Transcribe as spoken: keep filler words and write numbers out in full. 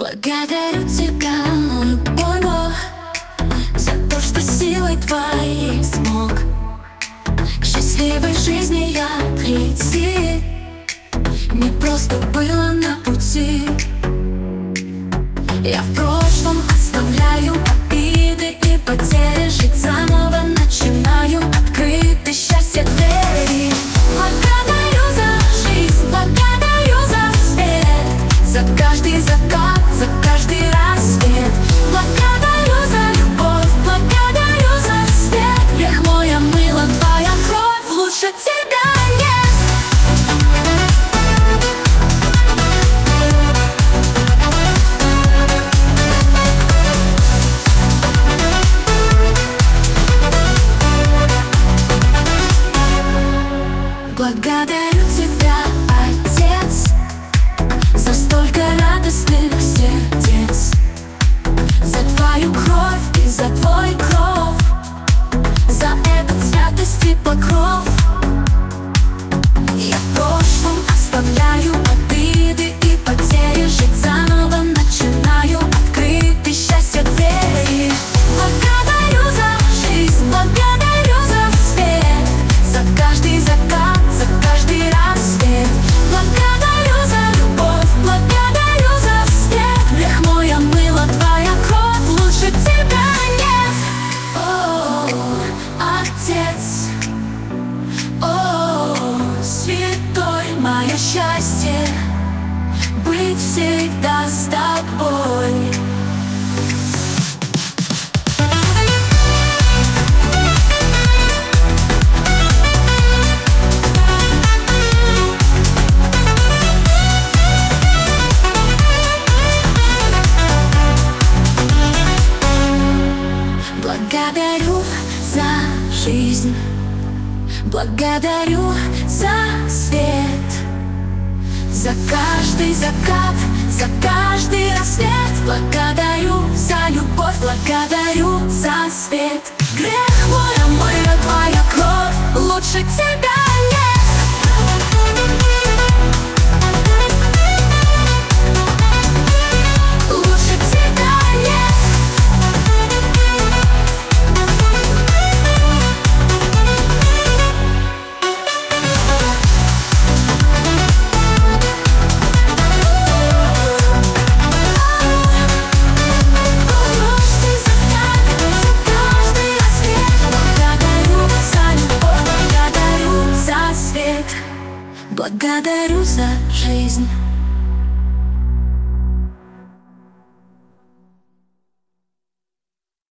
Благодарю тебя, мой Бог, за то, что силой твоей смог к счастливой жизни я прийти. Не просто было на пути. Я в прошлом оставляю обиды и потери, жить заново начинаю, открыты счастья двери. Благодарю за жизнь, благодарю за свет, за каждый закат, за каждый рассвет. Благодарю за любовь, благодарю за свет. Грех мой омыла твоя кровь, лучше тебя нет. Благодарю тебя, Отец, за столько радостных сердец, за твою кровь и за твой кров, за этот святость и покров. Я в прошлом оставляю обиды и потери, жить заново начинаю, открыты счастья двери. Благодарю за жизнь, благодарю за свет, за каждый закат, за каждый рассвет. Благодарю за любовь, благодарю за свет. Грех мой омыла твоя кровь, лучше тебя нет. О, Отец, о, святой, мое счастье быть всегда с тобой. Благодарю за жизнь, благодарю за свет, за каждый закат, за каждый рассвет. Благодарю за любовь, благодарю за свет. Грех мой омыла твоя кровь, лучше тебя нет. Благодарю за